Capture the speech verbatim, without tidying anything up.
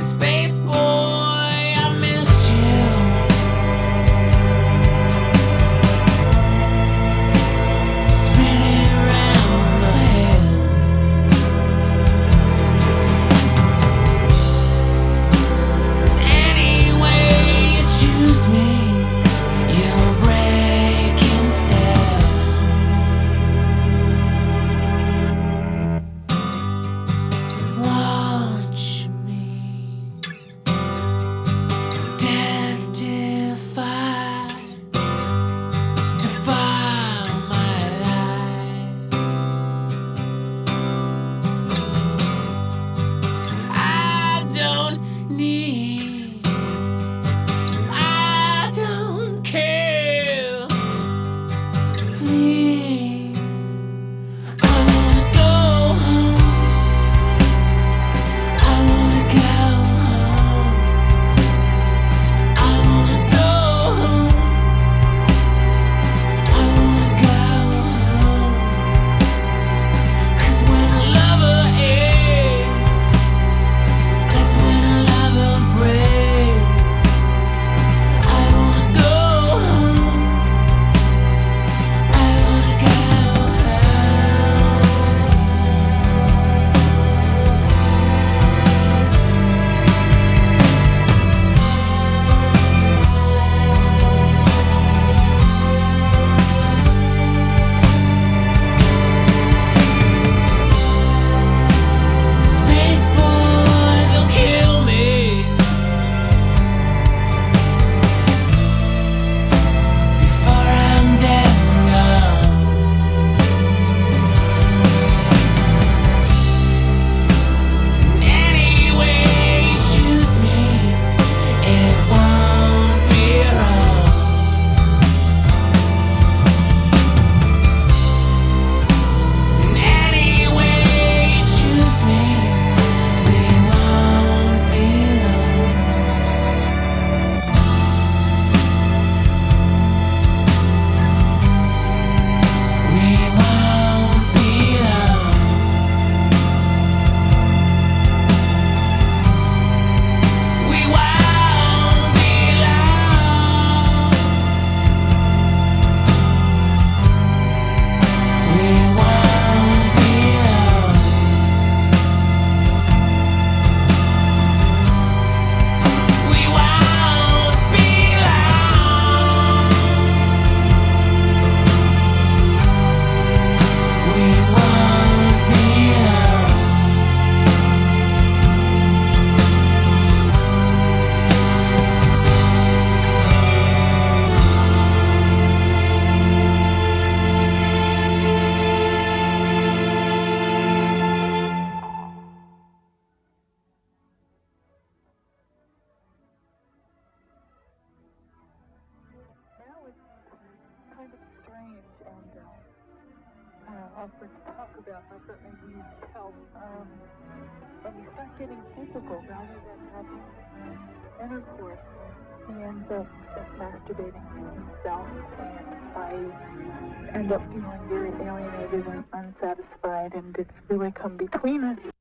Space boy, I missed you. Spinning round my head. Any way you choose me, you'll break instead. Watch me, death defy, defy my life. I don't need, I don't care. Please, I wanna go home. I wanna go home. I wanna go home. I wanna go home. 'Cause when a lover aches, that's when a lover breaks. I wanna go home. I wanna go home. Space boy, they'll kill me before I'm dead and gone. Any way you choose me, it won't be wrong. Any way you choose me, we won't be long. We won't be long. We won't be long. We won't be long. We won't be long. We won't be long. Now it's kind of strange and uh, uh, awkward to talk about. I certainly need help. Um, when we start getting physical rather than having intercourse, he ends up just masturbating himself, and I end up feeling very alienated and unsatisfied, and it's really come between us.